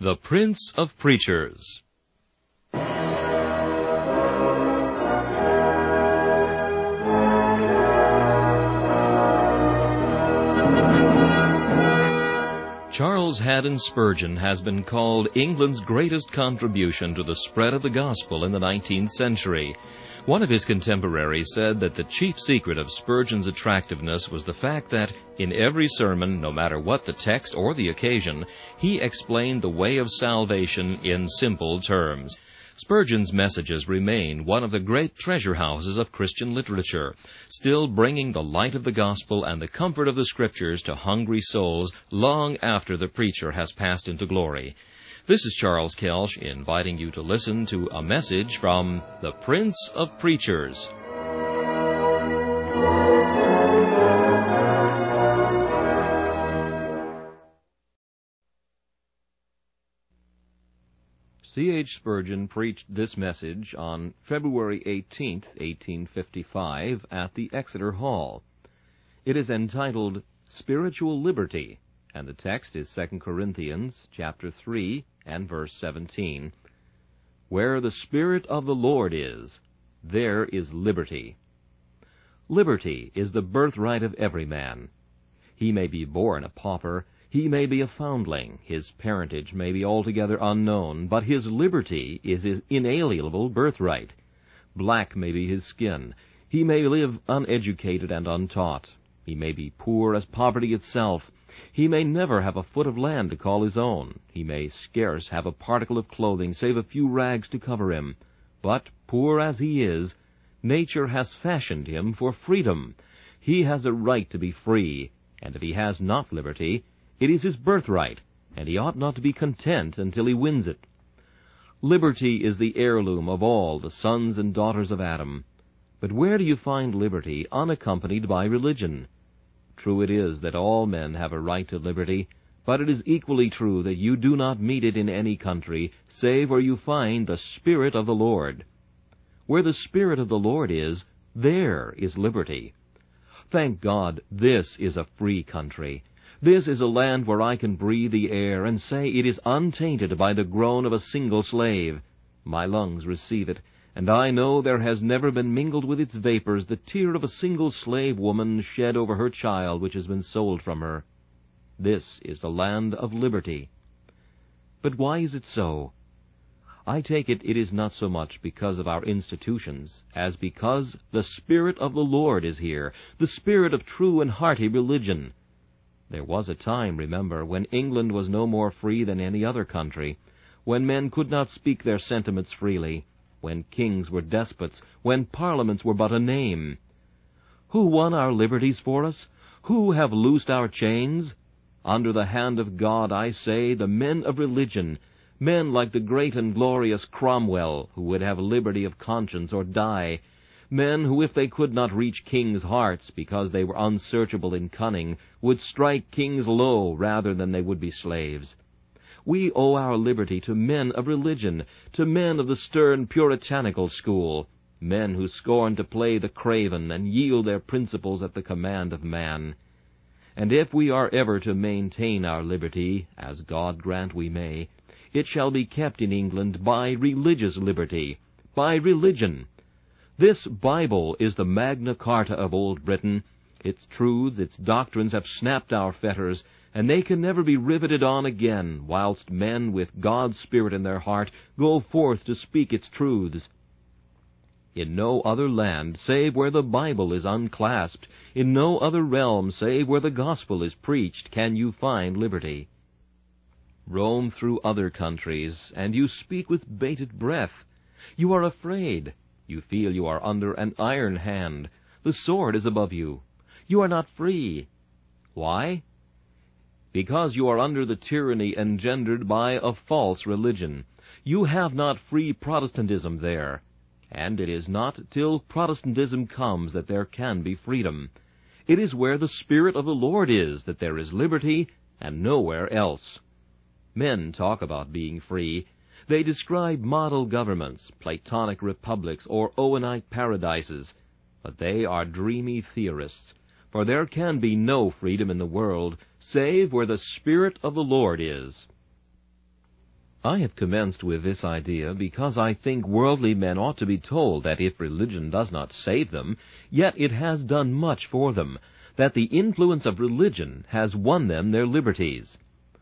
The Prince of Preachers. Charles Haddon Spurgeon has been called England's greatest contribution to the spread of the gospel in the 19th century. One of his contemporaries said that the chief secret of Spurgeon's attractiveness was the fact that, in every sermon, no matter what the text or the occasion, he explained the way of salvation in simple terms. Spurgeon's messages remain one of the great treasure houses of Christian literature, still bringing the light of the gospel and the comfort of the Scriptures to hungry souls long after the preacher has passed into glory. This is Charles Kelsch inviting you to listen to a message from the Prince of Preachers. C.H. Spurgeon preached this message on February 18, 1855, at the Exeter Hall. It is entitled Spiritual Liberty, and the text is 2 Corinthians chapter 3 and verse 17. Where the Spirit of the Lord is, there is liberty. Liberty is the birthright of every man. He may be born a pauper, he may be a foundling, his parentage may be altogether unknown, but his liberty is his inalienable birthright. Black may be his skin, he may live uneducated and untaught, he may be poor as poverty itself, he may never have a foot of land to call his own, he may scarce have a particle of clothing save a few rags to cover him, but, poor as he is, nature has fashioned him for freedom. He has a right to be free, and if he has not liberty, it is his birthright, and he ought not to be content until he wins it. Liberty is the heirloom of all the sons and daughters of Adam. But where do you find liberty unaccompanied by religion? True it is that all men have a right to liberty, but it is equally true that you do not meet it in any country, save where you find the Spirit of the Lord. Where the Spirit of the Lord is, there is liberty. Thank God, this is a free country. This is a land where I can breathe the air and say it is untainted by the groan of a single slave. My lungs receive it, and I know there has never been mingled with its vapors the tear of a single slave woman shed over her child which has been sold from her. This is the land of liberty. But why is it so? I take it is not so much because of our institutions, as because the Spirit of the Lord is here, the Spirit of true and hearty religion. There was a time, remember, when England was no more free than any other country, when men could not speak their sentiments freely, when kings were despots, when parliaments were but a name. Who won our liberties for us? Who have loosed our chains? Under the hand of God, I say, the men of religion, men like the great and glorious Cromwell, who would have liberty of conscience or die, men who, if they could not reach kings' hearts because they were unsearchable in cunning, would strike kings low rather than they would be slaves. We owe our liberty to men of religion, to men of the stern puritanical school, men who scorn to play the craven and yield their principles at the command of man. And if we are ever to maintain our liberty, as God grant we may, it shall be kept in England by religious liberty, by religion. This Bible is the Magna Carta of Old Britain. Its truths, its doctrines have snapped our fetters, and they can never be riveted on again, whilst men with God's Spirit in their heart go forth to speak its truths. In no other land, save where the Bible is unclasped, in no other realm, save where the gospel is preached, can you find liberty. Roam through other countries, and you speak with bated breath. You are afraid. You feel you are under an iron hand. The sword is above you. You are not free. Why? Because you are under the tyranny engendered by a false religion. You have not free Protestantism there. And it is not till Protestantism comes that there can be freedom. It is where the Spirit of the Lord is that there is liberty, and nowhere else. Men talk about being free. They describe model governments, Platonic republics, or Owenite paradises. But they are dreamy theorists, for there can be no freedom in the world, save where the Spirit of the Lord is. I have commenced with this idea because I think worldly men ought to be told that if religion does not save them, yet it has done much for them, that the influence of religion has won them their liberties.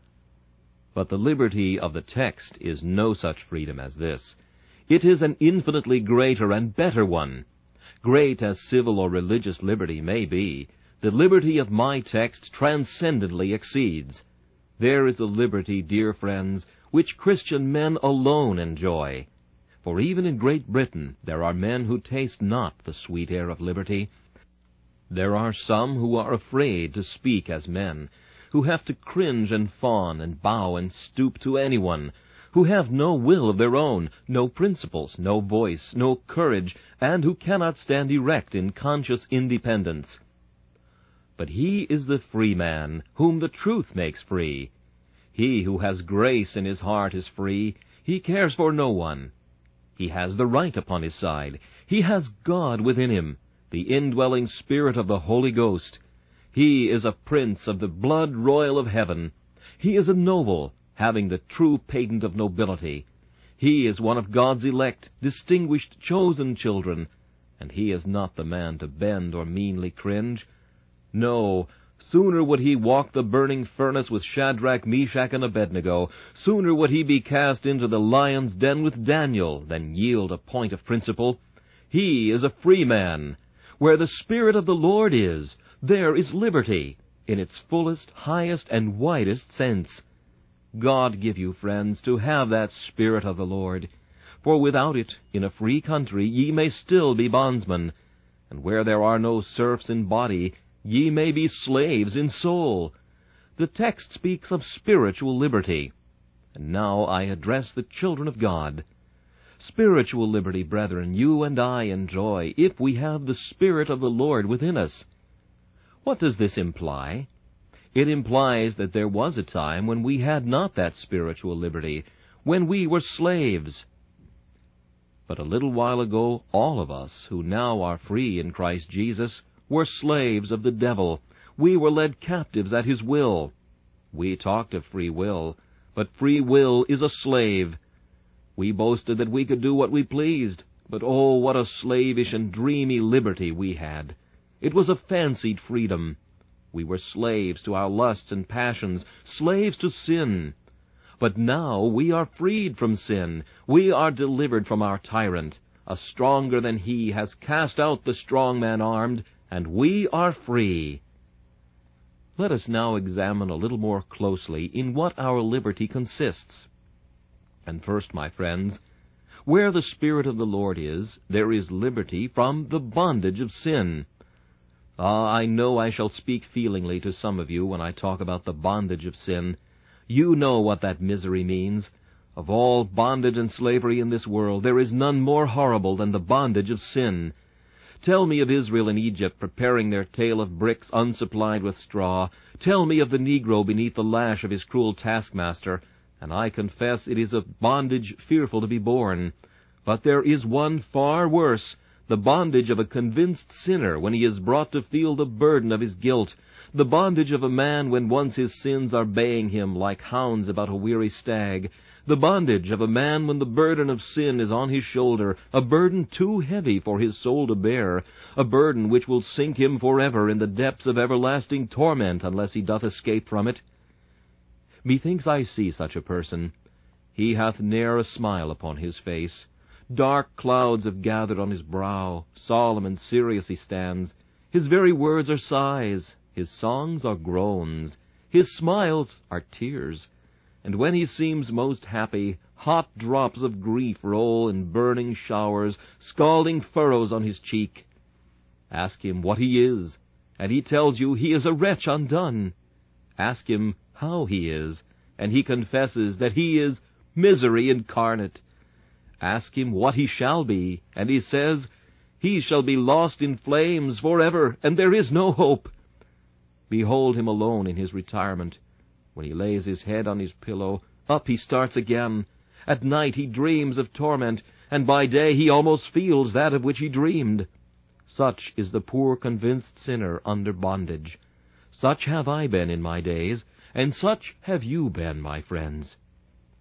But the liberty of the text is no such freedom as this. It is an infinitely greater and better one. Great as civil or religious liberty may be, the liberty of my text transcendently exceeds. There is a liberty, dear friends, which Christian men alone enjoy. For even in Great Britain there are men who taste not the sweet air of liberty. There are some who are afraid to speak as men, who have to cringe and fawn and bow and stoop to anyone, who have no will of their own, no principles, no voice, no courage, and who cannot stand erect in conscious independence. But he is the free man, whom the truth makes free. He who has grace in his heart is free. He cares for no one. He has the right upon his side. He has God within him, the indwelling Spirit of the Holy Ghost. He is a prince of the blood royal of heaven. He is a noble, having the true patent of nobility. He is one of God's elect, distinguished, chosen children, and he is not the man to bend or meanly cringe. No, sooner would he walk the burning furnace with Shadrach, Meshach, and Abednego, sooner would he be cast into the lion's den with Daniel, than yield a point of principle. He is a free man. Where the Spirit of the Lord is, there is liberty, in its fullest, highest, and widest sense. God give you, friends, to have that Spirit of the Lord. For without it, in a free country, ye may still be bondsmen, and where there are no serfs in body, ye may be slaves in soul. The text speaks of spiritual liberty. And now I address the children of God. Spiritual liberty, brethren, you and I enjoy, if we have the Spirit of the Lord within us. What does this imply? It implies that there was a time when we had not that spiritual liberty, when we were slaves. But a little while ago, all of us, who now are free in Christ Jesus, were slaves of the devil. We were led captives at his will. We talked of free will, but free will is a slave. We boasted that we could do what we pleased, but oh, what a slavish and dreamy liberty we had. It was a fancied freedom. We were slaves to our lusts and passions, slaves to sin. But now we are freed from sin. We are delivered from our tyrant. A stronger than he has cast out the strong man armed, and we are free. Let us now examine a little more closely in what our liberty consists. And first, my friends, where the Spirit of the Lord is, there is liberty from the bondage of sin. I know I shall speak feelingly to some of you when I talk about the bondage of sin. You know what that misery means. Of all bondage and slavery in this world, there is none more horrible than the bondage of sin. Tell me of Israel in Egypt preparing their tale of bricks unsupplied with straw. Tell me of the Negro beneath the lash of his cruel taskmaster, and I confess it is a bondage fearful to be borne. But there is one far worse, the bondage of a convinced sinner when he is brought to feel the burden of his guilt, the bondage of a man when once his sins are baying him like hounds about a weary stag, the bondage of a man when the burden of sin is on his shoulder, a burden too heavy for his soul to bear, a burden which will sink him forever in the depths of everlasting torment unless he doth escape from it. Methinks I see such a person. He hath ne'er a smile upon his face. Dark clouds have gathered on his brow. Solemn and serious he stands. His very words are sighs. His songs are groans. His smiles are tears. And when he seems most happy, hot drops of grief roll in burning showers, scalding furrows on his cheek. Ask him what he is, and he tells you he is a wretch undone. Ask him how he is, and he confesses that he is misery incarnate. Ask him what he shall be, and he says, he shall be lost in flames forever, and there is no hope. Behold him alone in his retirement. When he lays his head on his pillow, up he starts again. At night he dreams of torment, and by day he almost feels that of which he dreamed. Such is the poor convinced sinner under bondage. Such have I been in my days, and such have you been, my friends.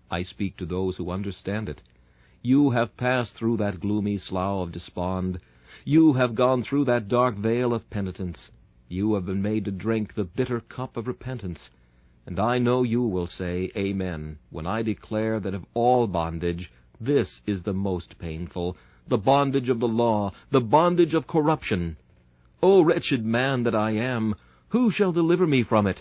I speak to those who understand it. You have passed through that gloomy slough of despond. You have gone through that dark vale of penitence. You have been made to drink the bitter cup of repentance. And I know you will say, Amen, when I declare that of all bondage, this is the most painful, the bondage of the law, the bondage of corruption. O wretched man that I am, who shall deliver me from it?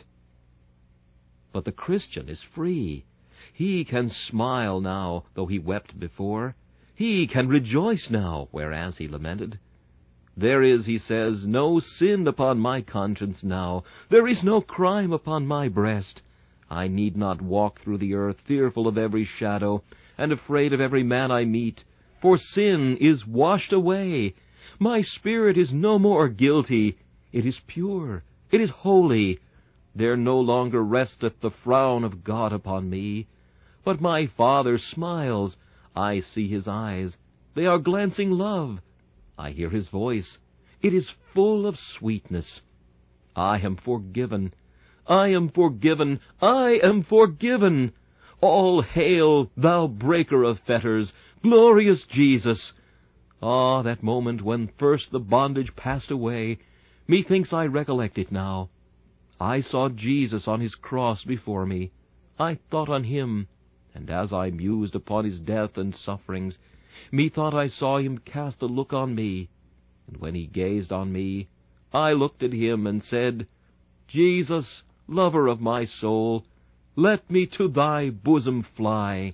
But the Christian is free. He can smile now, though he wept before. He can rejoice now, whereas he lamented. There is, he says, no sin upon my conscience now. There is no crime upon my breast. I need not walk through the earth, fearful of every shadow, and afraid of every man I meet. For sin is washed away. My spirit is no more guilty. It is pure. It is holy. There no longer resteth the frown of God upon me. But my Father smiles. I see his eyes. They are glancing love. I hear his voice. It is full of sweetness. I am forgiven. I am forgiven. I am forgiven. All hail, thou breaker of fetters, glorious Jesus. Ah, that moment when first the bondage passed away, methinks I recollect it now. I saw Jesus on his cross before me. I thought on him, and as I mused upon his death and sufferings, methought I saw him cast a look on me, and when he gazed on me, I looked at him and said, Jesus, lover of my soul, let me to thy bosom fly.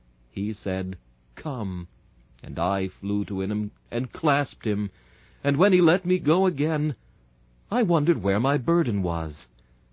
He said, Come, and I flew to him and clasped him, and when he let me go again, I wondered where my burden was.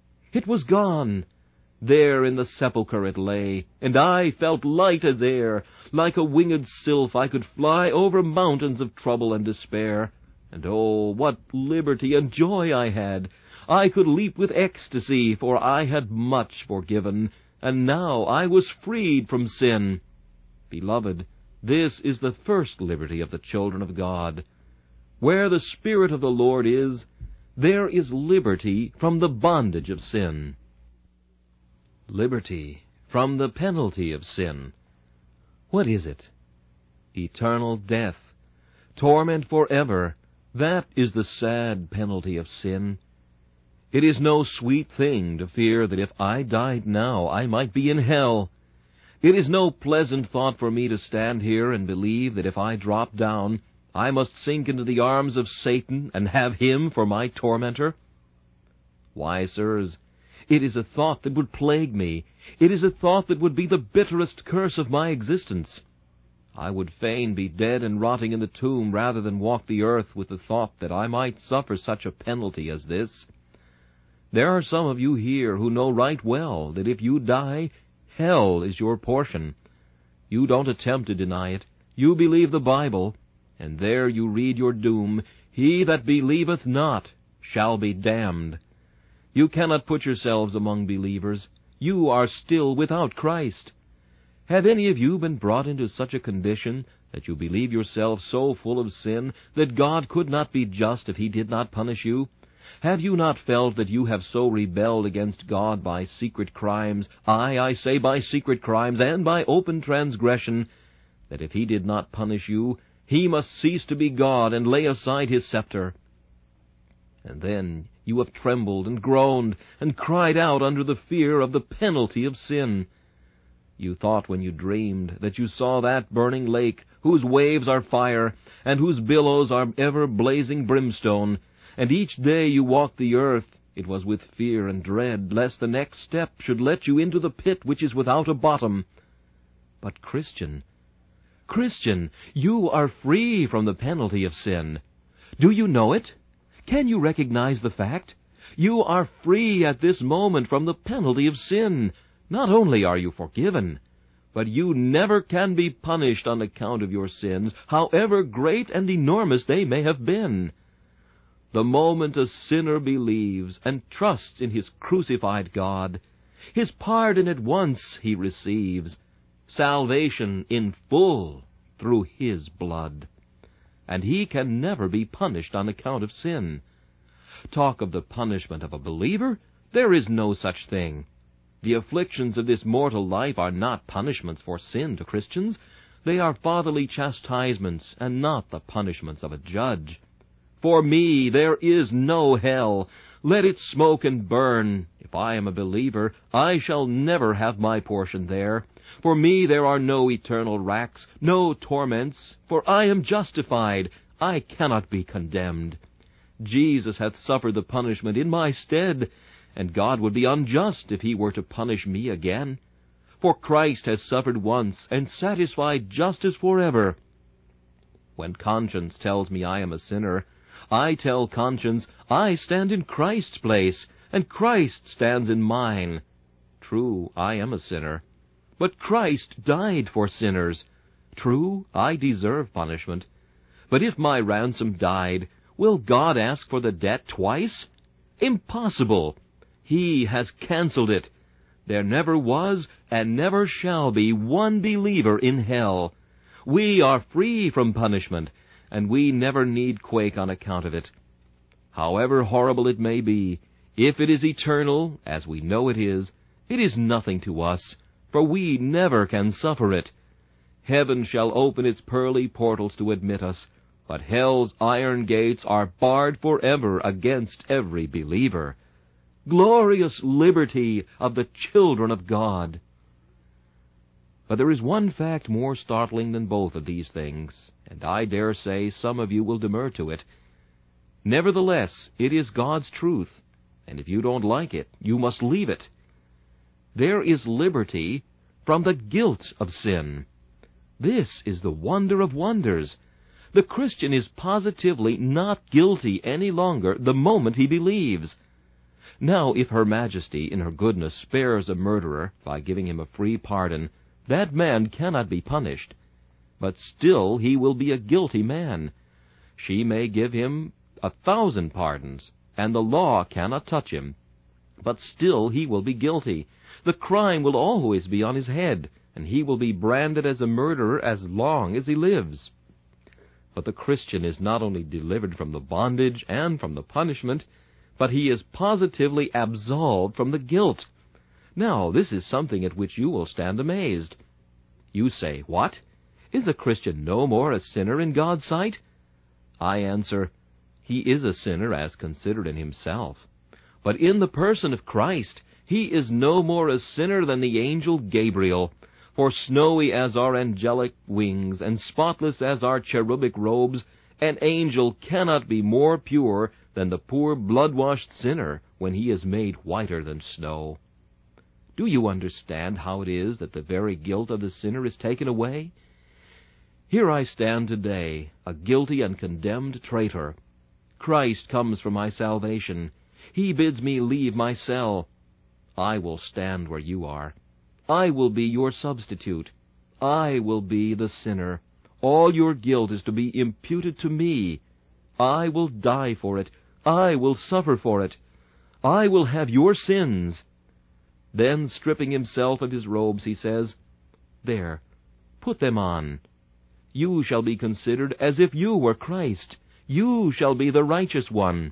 It was gone. There in the sepulchre it lay, and I felt light as air. Like a winged sylph I could fly over mountains of trouble and despair. And oh, what liberty and joy I had! I could leap with ecstasy, for I had much forgiven, and now I was freed from sin. Beloved, this is the first liberty of the children of God. Where the Spirit of the Lord is, there is liberty from the bondage of sin. Liberty from the penalty of sin. What is it? Eternal death, torment forever. That is the sad penalty of sin. It is no sweet thing to fear that if I died now, I might be in hell. It is no pleasant thought for me to stand here and believe that if I drop down, I must sink into the arms of Satan and have him for my tormentor. Why, sirs, it is a thought that would plague me. It is a thought that would be the bitterest curse of my existence. I would fain be dead and rotting in the tomb rather than walk the earth with the thought that I might suffer such a penalty as this. There are some of you here who know right well that if you die, hell is your portion. You don't attempt to deny it. You believe the Bible, and there you read your doom. He that believeth not shall be damned. You cannot put yourselves among believers. You are still without Christ. Have any of you been brought into such a condition that you believe yourselves so full of sin that God could not be just if he did not punish you? Have you not felt that you have so rebelled against God by secret crimes, I say by secret crimes and by open transgression, that if he did not punish you, he must cease to be God and lay aside his scepter? And then you have trembled and groaned and cried out under the fear of the penalty of sin. You thought when you dreamed that you saw that burning lake, whose waves are fire, and whose billows are ever blazing brimstone, and each day you walked the earth, it was with fear and dread, lest the next step should let you into the pit which is without a bottom. But Christian, you are free from the penalty of sin. Do you know it? Can you recognize the fact? You are free at this moment from the penalty of sin. Not only are you forgiven, but you never can be punished on account of your sins, however great and enormous they may have been. The moment a sinner believes and trusts in his crucified God, his pardon at once he receives, salvation in full through his blood, and he can never be punished on account of sin. Talk of the punishment of a believer? There is no such thing. The afflictions of this mortal life are not punishments for sin to Christians. They are fatherly chastisements, and not the punishments of a judge. For me there is no hell. Let it smoke and burn. If I am a believer, I shall never have my portion there. For me there are no eternal racks, no torments, for I am justified. I cannot be condemned. Jesus hath suffered the punishment in my stead, and God would be unjust if he were to punish me again. For Christ has suffered once, and satisfied justice forever. When conscience tells me I am a sinner, I tell conscience I stand in Christ's place, and Christ stands in mine. True, I am a sinner, but Christ died for sinners. True, I deserve punishment. But if my ransom died, will God ask for the debt twice? Impossible! He has canceled it. There never was and never shall be one believer in hell. We are free from punishment, and we never need quake on account of it. However horrible it may be, if it is eternal, as we know it is nothing to us, for we never can suffer it. Heaven shall open its pearly portals to admit us, but hell's iron gates are barred forever against every believer. Glorious liberty of the children of God! But there is one fact more startling than both of these things, and I dare say some of you will demur to it. Nevertheless, it is God's truth, and if you don't like it, you must leave it. There is liberty from the guilt of sin. This is the wonder of wonders. The Christian is positively not guilty any longer the moment he believes. Now, if Her Majesty in her goodness spares a murderer by giving him a free pardon, that man cannot be punished. But still he will be a guilty man. She may give him 1,000 pardons, and the law cannot touch him. But still he will be guilty. The crime will always be on his head, and he will be branded as a murderer as long as he lives. But the Christian is not only delivered from the bondage and from the punishment, but he is positively absolved from the guilt. Now, this is something at which you will stand amazed. You say, what? Is a Christian no more a sinner in God's sight? I answer, he is a sinner as considered in himself. But in the person of Christ, he is no more a sinner than the angel Gabriel. For snowy as are angelic wings, and spotless as are cherubic robes, an angel cannot be more pure than the poor blood-washed sinner when he is made whiter than snow. Do you understand how it is that the very guilt of the sinner is taken away? Here I stand today, a guilty and condemned traitor. Christ comes for my salvation. He bids me leave my cell. I will stand where you are. I will be your substitute. I will be the sinner. All your guilt is to be imputed to me. I will die for it. I will suffer for it. I will have your sins. Then, stripping himself of his robes, he says, there, put them on. You shall be considered as if you were Christ. You shall be the righteous one.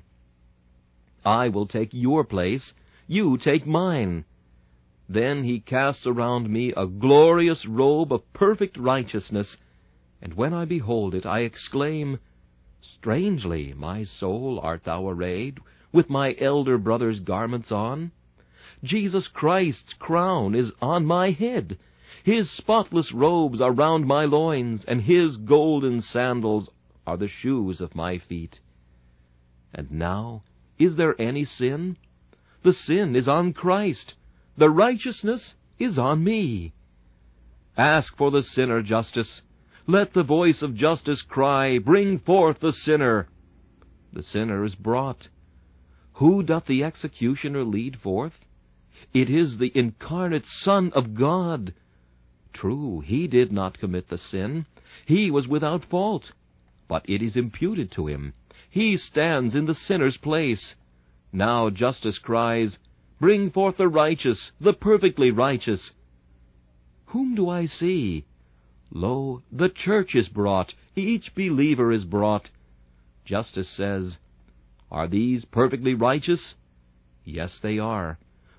I will take your place. You take mine. Then he casts around me a glorious robe of perfect righteousness, and when I behold it, I exclaim, strangely, my soul, art thou arrayed, with my elder brother's garments on. Jesus Christ's crown is on my head. His spotless robes are round my loins, and his golden sandals are the shoes of my feet. And now, is there any sin? The sin is on Christ. The righteousness is on me. Ask for the sinner justice. Let the voice of justice cry, bring forth the sinner. The sinner is brought. Who doth the executioner lead forth? It is the incarnate Son of God. True, he did not commit the sin. He was without fault. But it is imputed to him. He stands in the sinner's place. Now justice cries, bring forth the righteous, the perfectly righteous. Whom do I see? Lo, the church is brought, each believer is brought. Justice says, are these perfectly righteous? Yes, they are.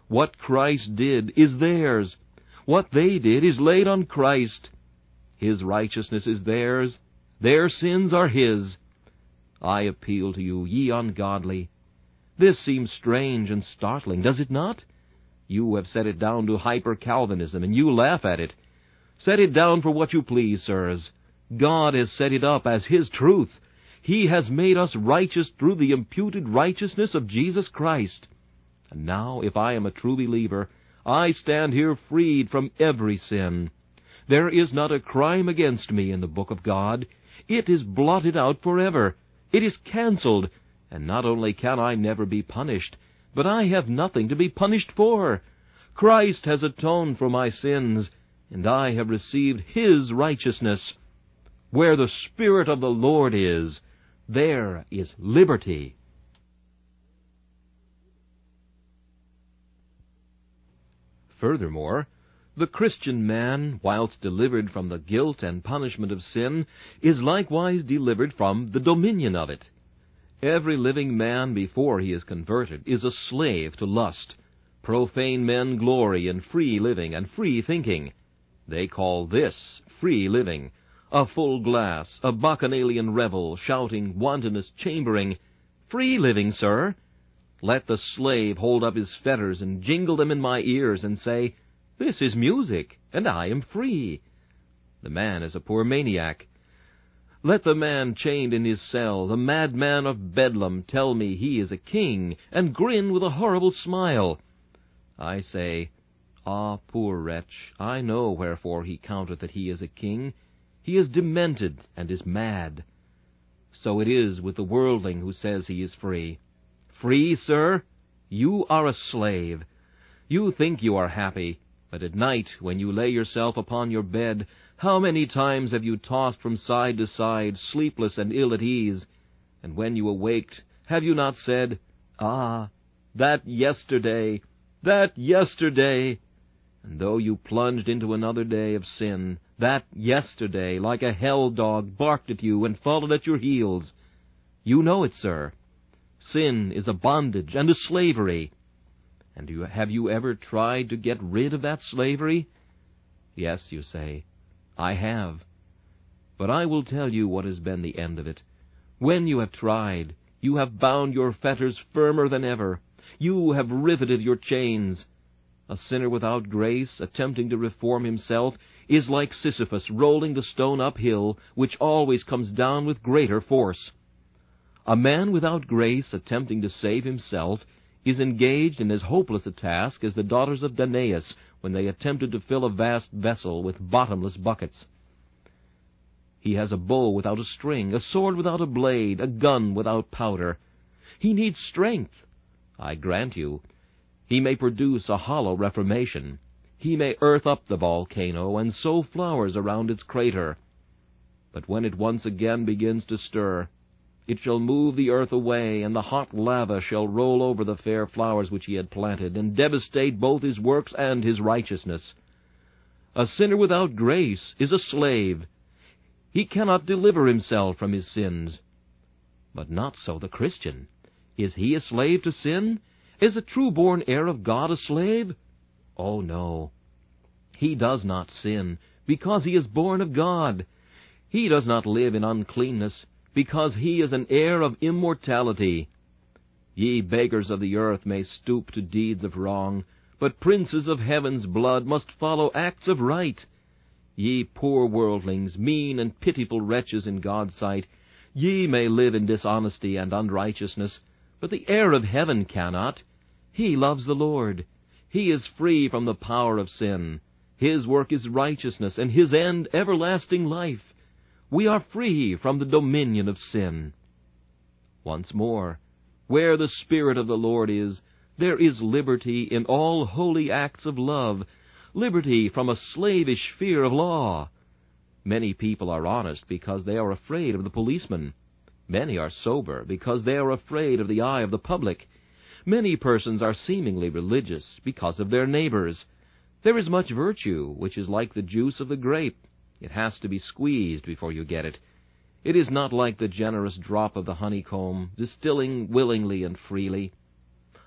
What Christ did is theirs. What they did is laid on Christ. His righteousness is theirs. Their sins are his. I appeal to you, ye ungodly. This seems strange and startling, does it not? You have set it down to hyper-Calvinism, and you laugh at it. Set it down for what you please, sirs. God has set it up as his truth. He has made us righteous through the imputed righteousness of Jesus Christ. And now, if I am a true believer, I stand here freed from every sin. There is not a crime against me in the book of God. It is blotted out forever. It is canceled, and not only can I never be punished, but I have nothing to be punished for. Christ has atoned for my sins, and I have received his righteousness. Where the Spirit of the Lord is, there is liberty. Furthermore, the Christian man, whilst delivered from the guilt and punishment of sin, is likewise delivered from the dominion of it. Every living man before he is converted is a slave to lust. Profane men glory in free living and free thinking. They call this free living. A full glass, a bacchanalian revel, shouting, wantonous, chambering. Free living, sir! Let the slave hold up his fetters and jingle them in my ears and say, "This is music, and I am free." The man is a poor maniac. Let the man chained in his cell, the madman of Bedlam, tell me he is a king, and grin with a horrible smile. I say, "Ah, poor wretch, I know wherefore he counteth that he is a king. He is demented and is mad." So it is with the worldling who says he is free. Free, sir? You are a slave. You think you are happy, but at night, when you lay yourself upon your bed, how many times have you tossed from side to side, sleepless and ill at ease? And when you awaked, have you not said, "Ah, that yesterday, that yesterday!" And though you plunged into another day of sin, that yesterday, like a hell-dog, barked at you and followed at your heels. You know it, sir. Sin is a bondage and a slavery. And have you ever tried to get rid of that slavery? Yes, you say, I have. But I will tell you what has been the end of it. When you have tried, you have bound your fetters firmer than ever. You have riveted your chains. A sinner without grace, attempting to reform himself, is like Sisyphus rolling the stone uphill, which always comes down with greater force. A man without grace, attempting to save himself, is engaged in as hopeless a task as the daughters of Danaus when they attempted to fill a vast vessel with bottomless buckets. He has a bow without a string, a sword without a blade, a gun without powder. He needs strength. I grant you, he may produce a hollow reformation. He may earth up the volcano and sow flowers around its crater. But when it once again begins to stir, it shall move the earth away, and the hot lava shall roll over the fair flowers which he had planted, and devastate both his works and his righteousness. A sinner without grace is a slave. He cannot deliver himself from his sins. But not so the Christian. Is he a slave to sin? Is a true-born heir of God a slave? Oh, no. He does not sin, because he is born of God. He does not live in uncleanness, because he is an heir of immortality. Ye beggars of the earth may stoop to deeds of wrong, but princes of heaven's blood must follow acts of right. Ye poor worldlings, mean and pitiful wretches in God's sight, ye may live in dishonesty and unrighteousness, but the heir of heaven cannot. He loves the Lord. He is free from the power of sin. His work is righteousness, and his end everlasting life. We are free from the dominion of sin. Once more, where the Spirit of the Lord is, there is liberty in all holy acts of love, liberty from a slavish fear of law. Many people are honest because they are afraid of the policeman. Many are sober because they are afraid of the eye of the public. Many persons are seemingly religious because of their neighbors. There is much virtue, which is like the juice of the grape. It has to be squeezed before you get it. It is not like the generous drop of the honeycomb, distilling willingly and freely.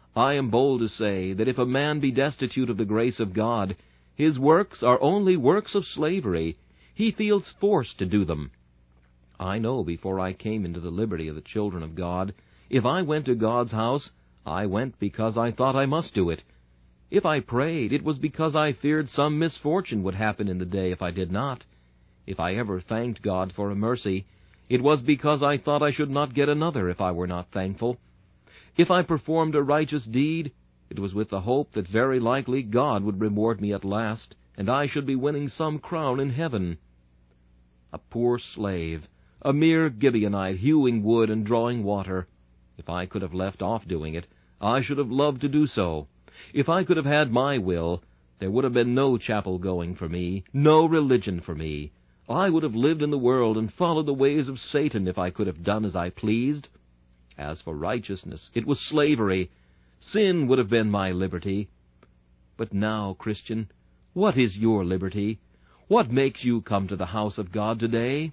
I am bold to say that if a man be destitute of the grace of God, his works are only works of slavery. He feels forced to do them. I know before I came into the liberty of the children of God, if I went to God's house, I went because I thought I must do it. If I prayed, it was because I feared some misfortune would happen in the day if I did not. If I ever thanked God for a mercy, it was because I thought I should not get another if I were not thankful. If I performed a righteous deed, it was with the hope that very likely God would reward me at last, and I should be winning some crown in heaven. A poor slave, a mere Gibeonite, hewing wood and drawing water. If I could have left off doing it, I should have loved to do so. If I could have had my will, there would have been no chapel going for me, no religion for me. I would have lived in the world and followed the ways of Satan if I could have done as I pleased. As for righteousness, it was slavery. Sin would have been my liberty. But now, Christian, what is your liberty? What makes you come to the house of God today?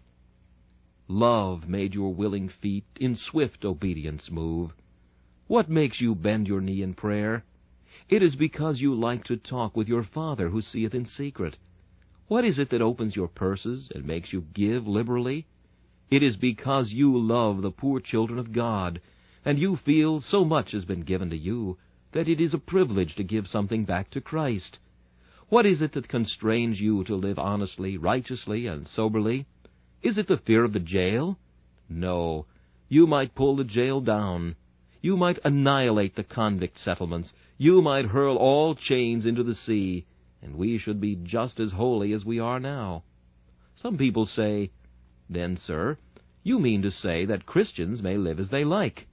Love made your willing feet in swift obedience move. What makes you bend your knee in prayer? It is because you like to talk with your Father who seeth in secret. What is it that opens your purses and makes you give liberally? It is because you love the poor children of God, and you feel so much has been given to you that it is a privilege to give something back to Christ. What is it that constrains you to live honestly, righteously, and soberly? Is it the fear of the jail? No. You might pull the jail down. You might annihilate the convict settlements. You might hurl all chains into the sea, and we should be just as holy as we are now. Some people say, "Then, sir, you mean to say that Christians may live as they like."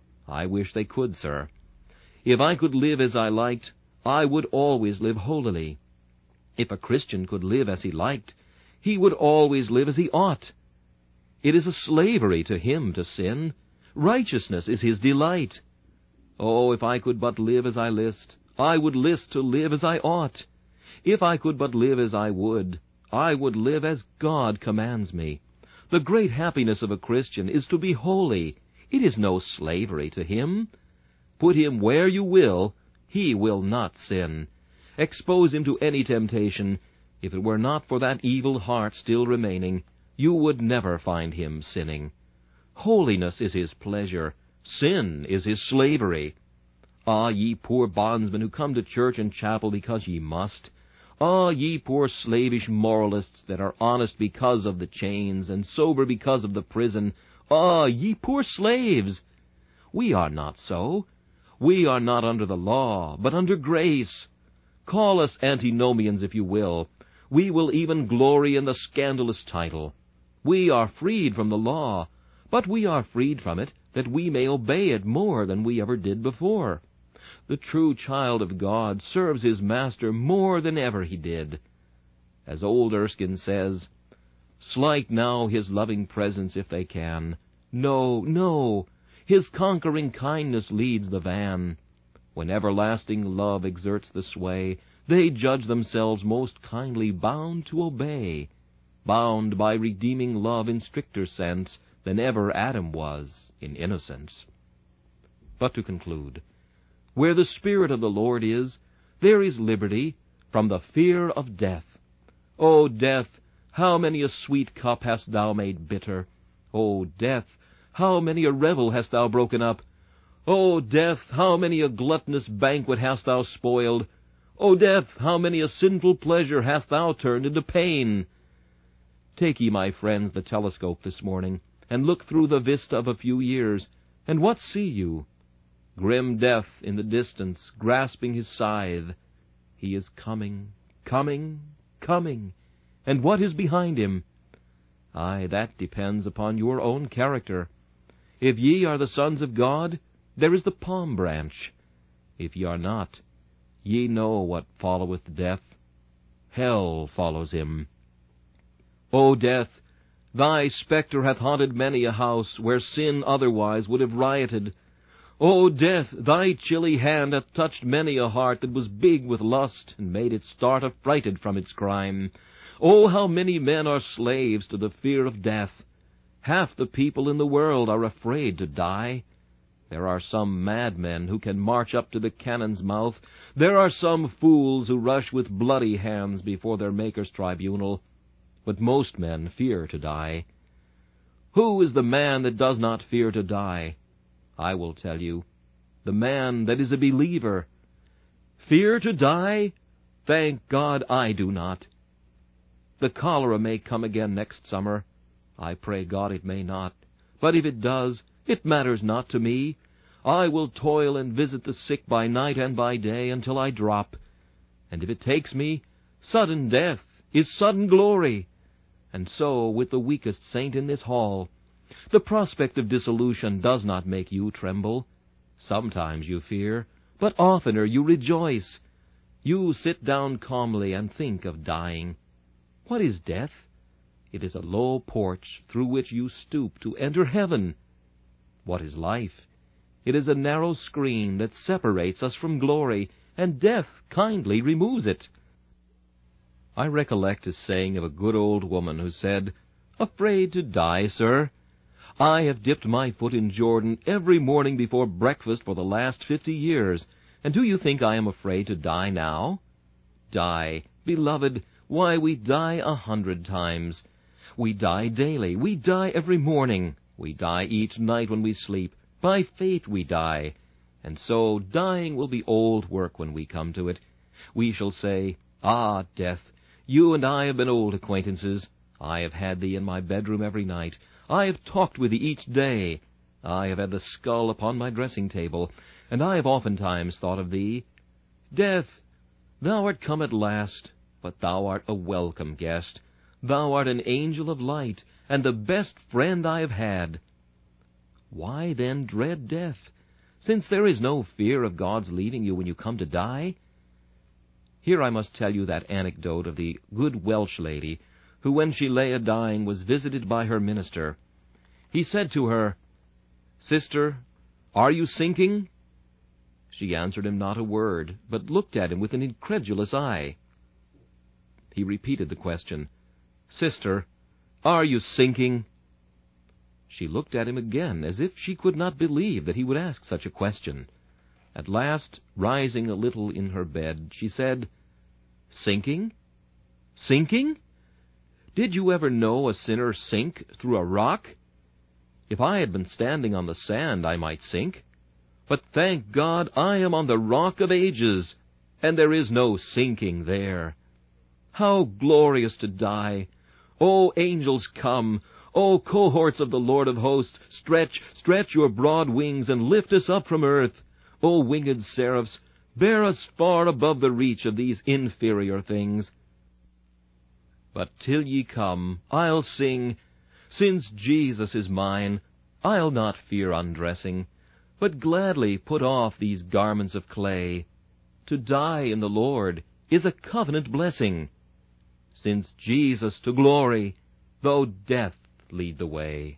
I wish they could, sir. If I could live as I liked, I would always live holily. If a Christian could live as he liked, he would always live as he ought. It is a slavery to him to sin. Righteousness is his delight. Oh, if I could but live as I list, I would list to live as I ought. If I could but live as I would live as God commands me. The great happiness of a Christian is to be holy. It is no slavery to him. Put him where you will, he will not sin. Expose him to any temptation. If it were not for that evil heart still remaining, you would never find him sinning. Holiness is his pleasure. Sin is his slavery. Ah, ye poor bondsmen who come to church and chapel because ye must. Ah, ye poor slavish moralists that are honest because of the chains and sober because of the prison. Ah, ye poor slaves! We are not so. We are not under the law, but under grace. Call us antinomians if you will. We will even glory in the scandalous title. We are freed from the law, but we are freed from it that we may obey it more than we ever did before. The true child of God serves his master more than ever he did. As old Erskine says, "Slight now his loving presence if they can. No, no, his conquering kindness leads the van. When everlasting love exerts the sway, they judge themselves most kindly bound to obey, bound by redeeming love in stricter sense than ever Adam was in innocence." But to conclude, where the Spirit of the Lord is, there is liberty from the fear of death. O death, how many a sweet cup hast thou made bitter! O death, how many a revel hast thou broken up! O death, how many a gluttonous banquet hast thou spoiled! O death, how many a sinful pleasure hast thou turned into pain! Take ye, my friends, the telescope this morning, and look through the vista of a few years, and what see you? Grim death in the distance, grasping his scythe. He is coming, coming, coming. And what is behind him? Aye, that depends upon your own character. If ye are the sons of God, there is the palm branch. If ye are not, ye know what followeth death. Hell follows him. O death, thy spectre hath haunted many a house where sin otherwise would have rioted. O death, thy chilly hand hath touched many a heart that was big with lust, and made it start affrighted from its crime. O how many men are slaves to the fear of death! Half the people in the world are afraid to die. There are some madmen who can march up to the cannon's mouth. There are some fools who rush with bloody hands before their Maker's tribunal. But most men fear to die. Who is the man that does not fear to die? I will tell you, the man that is a believer. Fear to die? Thank God I do not. The cholera may come again next summer. I pray God it may not. But if it does, it matters not to me. I will toil and visit the sick by night and by day until I drop. And if it takes me, sudden death is sudden glory. And so with the weakest saint in this hall. The prospect of dissolution does not make you tremble. Sometimes you fear, but oftener you rejoice. You sit down calmly and think of dying. What is death? It is a low porch through which you stoop to enter heaven. What is life? It is a narrow screen that separates us from glory, and death kindly removes it. I recollect a saying of a good old woman who said, "Afraid to die, sir? I have dipped my foot in Jordan every morning before breakfast for the last 50 years, and do you think I am afraid to die now? Die, beloved, why we die 100 times. We die daily, we die every morning, we die each night when we sleep. By faith we die. And so dying will be old work when we come to it. We shall say, 'Ah, death, you and I have been old acquaintances. I have had thee in my bedroom every night. I have talked with thee each day. I have had the skull upon my dressing-table, and I have oftentimes thought of thee. Death, thou art come at last, but thou art a welcome guest. Thou art an angel of light, and the best friend I have had.' Why then dread death, since there is no fear of God's leaving you when you come to die? Here I must tell you that anecdote of the good Welsh lady, who when she lay a-dying was visited by her minister. He said to her, 'Sister, are you sinking?' She answered him not a word, but looked at him with an incredulous eye. He repeated the question, 'Sister, are you sinking?' She looked at him again, as if she could not believe that he would ask such a question. At last, rising a little in her bed, she said, 'Sinking? Sinking? Did you ever know a sinner sink through a rock? If I had been standing on the sand, I might sink. But thank God I am on the rock of ages, and there is no sinking there. How glorious to die! O angels, come! O cohorts of the Lord of hosts, stretch your broad wings and lift us up from earth. O winged seraphs, bear us far above the reach of these inferior things. But till ye come, I'll sing, since Jesus is mine, I'll not fear undressing, but gladly put off these garments of clay. To die in the Lord is a covenant blessing, since Jesus to glory, though death lead the way."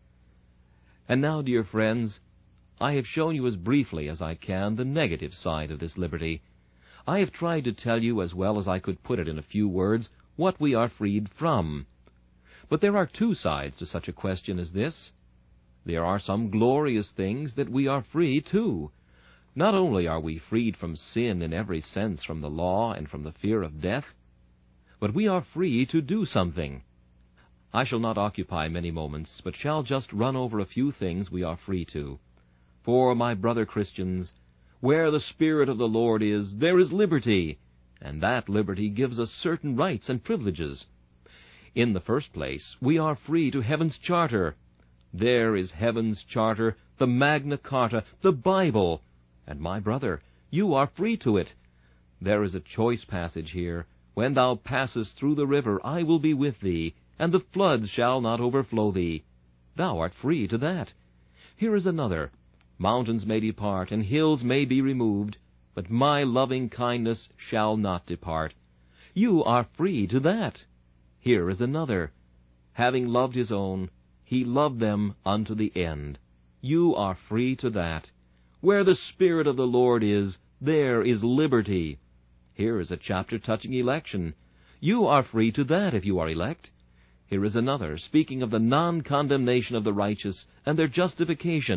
And now, dear friends, I have shown you as briefly as I can the negative side of this liberty. I have tried to tell you as well as I could put it in a few words what we are freed from. But there are two sides to such a question as this. There are some glorious things that we are free to. Not only are we freed from sin in every sense, from the law and from the fear of death, but we are free to do something. I shall not occupy many moments, but shall just run over a few things we are free to. For, my brother Christians, where the Spirit of the Lord is, there is liberty, and that liberty gives us certain rights and privileges. In the first place, we are free to heaven's charter. There is heaven's charter, the Magna Carta, the Bible, and, my brother, you are free to it. There is a choice passage here, "When thou passest through the river, I will be with thee, and the floods shall not overflow thee." Thou art free to that. Here is another, "Mountains may depart, and hills may be removed, but my loving kindness shall not depart." You are free to that. Here is another, "Having loved his own, he loved them unto the end." You are free to that. Where the Spirit of the Lord is, there is liberty. Here is a chapter touching election. You are free to that if you are elect. Here is another, speaking of the non-condemnation of the righteous and their justification.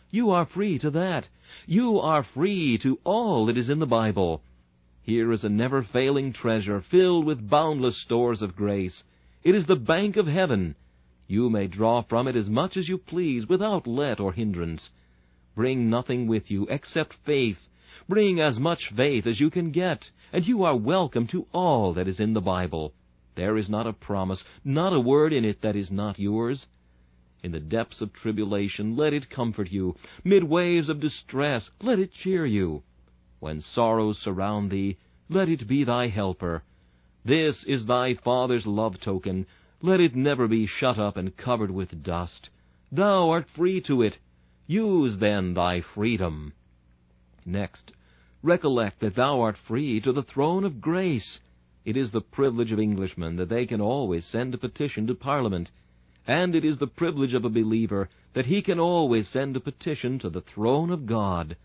You are free to that. You are free to all that is in the Bible. Here is a never-failing treasure filled with boundless stores of grace. It is the bank of heaven. You may draw from it as much as you please without let or hindrance. Bring nothing with you except faith. Bring as much faith as you can get, and you are welcome to all that is in the Bible. There is not a promise, not a word in it that is not yours. In the depths of tribulation, let it comfort you. Mid waves of distress, let it cheer you. When sorrows surround thee, let it be thy helper. This is thy Father's love token. Let it never be shut up and covered with dust. Thou art free to it. Use then thy freedom. Next, recollect that thou art free to the throne of grace. It is the privilege of Englishmen that they can always send a petition to Parliament, and it is the privilege of a believer that he can always send a petition to the throne of God.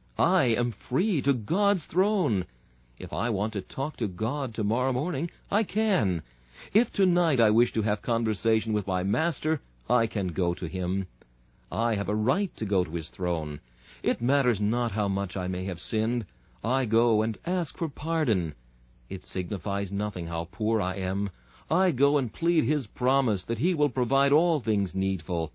I am free to God's throne. If I want to talk to God tomorrow morning, I can. If tonight I wish to have conversation with my Master, I can go to him. I have a right to go to his throne. It matters not how much I may have sinned. I go and ask for pardon. It signifies nothing how poor I am. I go and plead his promise that he will provide all things needful.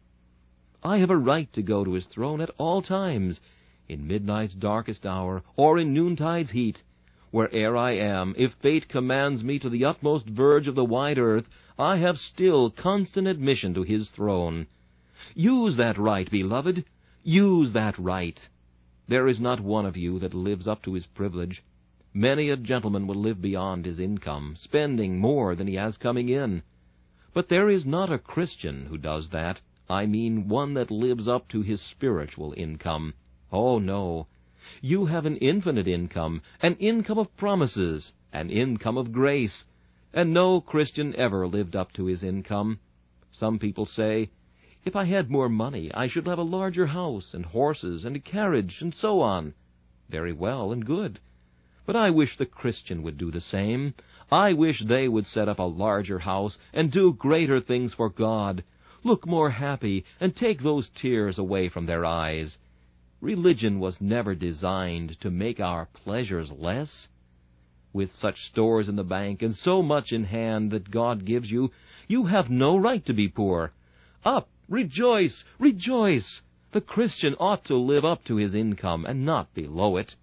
I have a right to go to his throne at all times, in midnight's darkest hour, or in noontide's heat. Where'er I am, if fate commands me to the utmost verge of the wide earth, I have still constant admission to his throne. Use that right, beloved. Use that right. There is not one of you that lives up to his privilege. Many a gentleman will live beyond his income, spending more than he has coming in. But there is not a Christian who does that. I mean one that lives up to his spiritual income. Oh, no. You have an infinite income, an income of promises, an income of grace, and no Christian ever lived up to his income. Some people say, if I had more money, I should have a larger house and horses and a carriage and so on. Very well and good. But I wish the Christian would do the same. I wish they would set up a larger house and do greater things for God, look more happy, and take those tears away from their eyes. Religion was never designed to make our pleasures less. With such stores in the bank and so much in hand that God gives you, you have no right to be poor. Up, rejoice, rejoice! The Christian ought to live up to his income and not below it.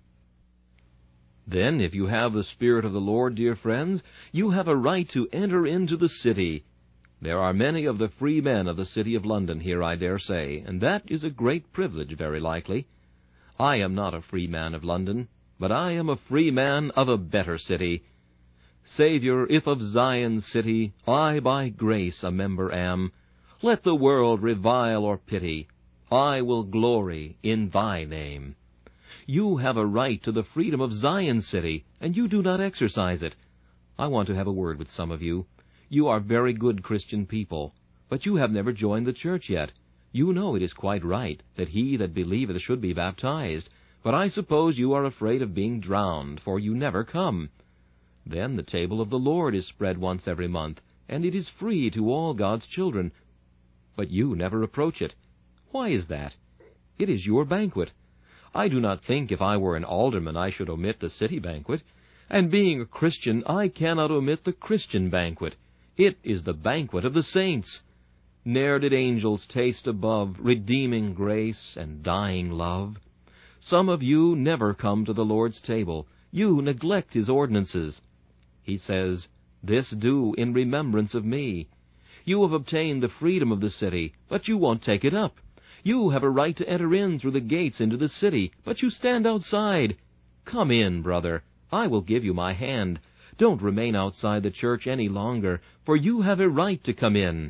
Then, if you have the Spirit of the Lord, dear friends, you have a right to enter into the city. There are many of the free men of the city of London here, I dare say, and that is a great privilege, very likely. I am not a free man of London, but I am a free man of a better city. Saviour, if of Zion's city I by grace a member am, let the world revile or pity, I will glory in thy name. You have a right to the freedom of Zion's city, and you do not exercise it. I want to have a word with some of you. You are very good Christian people, but you have never joined the church yet. You know it is quite right that he that believeth should be baptized, but I suppose you are afraid of being drowned, for you never come. Then the table of the Lord is spread once every month, and it is free to all God's children. But you never approach it. Why is that? It is your banquet. I do not think if I were an alderman I should omit the city banquet, and being a Christian I cannot omit the Christian banquet. It is the banquet of the saints. Ne'er did angels taste above redeeming grace and dying love. Some of you never come to the Lord's table. You neglect his ordinances. He says, "This do in remembrance of me." You have obtained the freedom of the city, but you won't take it up. You have a right to enter in through the gates into the city, but you stand outside. Come in, brother. I will give you my hand. Don't remain outside the church any longer, for you have a right to come in.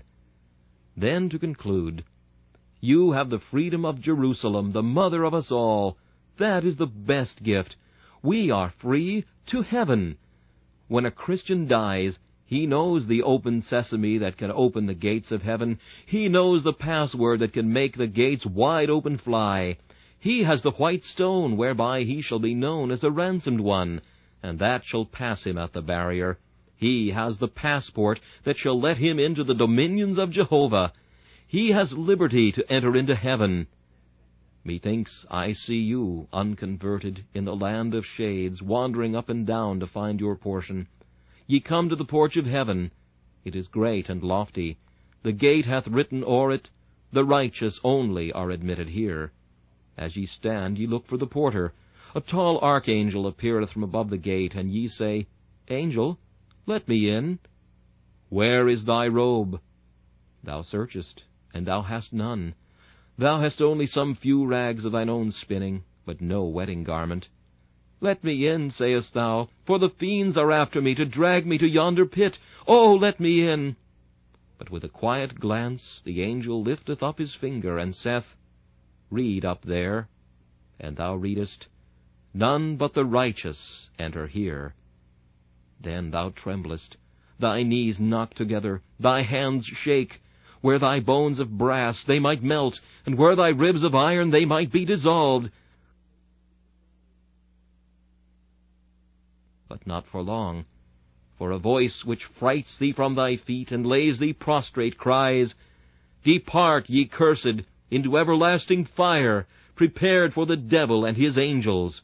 Then, to conclude, you have the freedom of Jerusalem, the mother of us all. That is the best gift. We are free to heaven. When a Christian dies, he knows the open sesame that can open the gates of heaven. He knows the password that can make the gates wide open fly. He has the white stone whereby he shall be known as the ransomed one, and that shall pass him at the barrier. He has the passport that shall let him into the dominions of Jehovah. He has liberty to enter into heaven. Methinks I see you, unconverted, in the land of shades, wandering up and down to find your portion. Ye come to the porch of heaven. It is great and lofty. The gate hath written o'er it, The righteous only are admitted here. As ye stand, ye look for the porter. A tall archangel appeareth from above the gate, and ye say, Angel, let me in. Where is thy robe? Thou searchest, and thou hast none. Thou hast only some few rags of thine own spinning, but no wedding garment. Let me in, sayest thou, for the fiends are after me to drag me to yonder pit. Oh, let me in! But with a quiet glance the angel lifteth up his finger, and saith, Read up there. And thou readest, None but the righteous enter here. Then thou tremblest, thy knees knock together, thy hands shake. Where thy bones of brass they might melt, and where thy ribs of iron they might be dissolved. But not for long, for a voice which frights thee from thy feet, and lays thee prostrate, cries, Depart, ye cursed, into everlasting fire, prepared for the devil and his angels.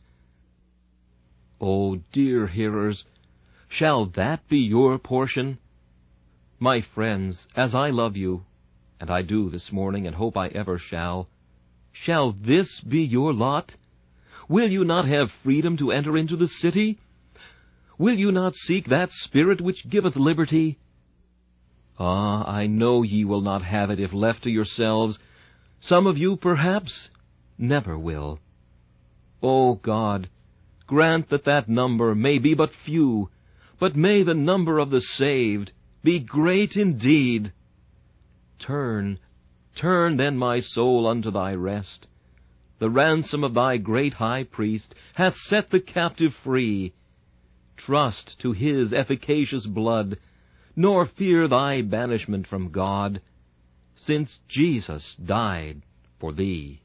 O dear hearers, shall that be your portion? My friends, as I love you, and I do this morning, and hope I ever shall this be your lot? Will you not have freedom to enter into the city? Will you not seek that Spirit which giveth liberty? Ah, I know ye will not have it if left to yourselves. Some of you, perhaps, never will. O God, grant that number may be but few, but may the number of the saved be great indeed. Turn then my soul unto thy rest. The ransom of thy great high priest hath set the captive free. Trust to his efficacious blood, nor fear thy banishment from God, since Jesus died for thee.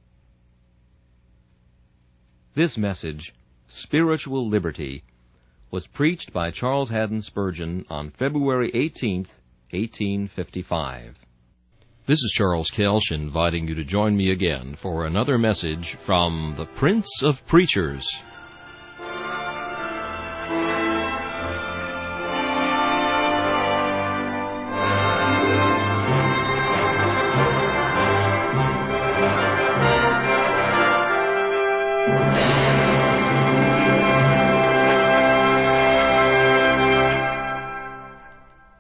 This message, Spiritual Liberty, was preached by Charles Haddon Spurgeon on February 18th, 1855. This is Charles Kelsch inviting you to join me again for another message from the Prince of Preachers.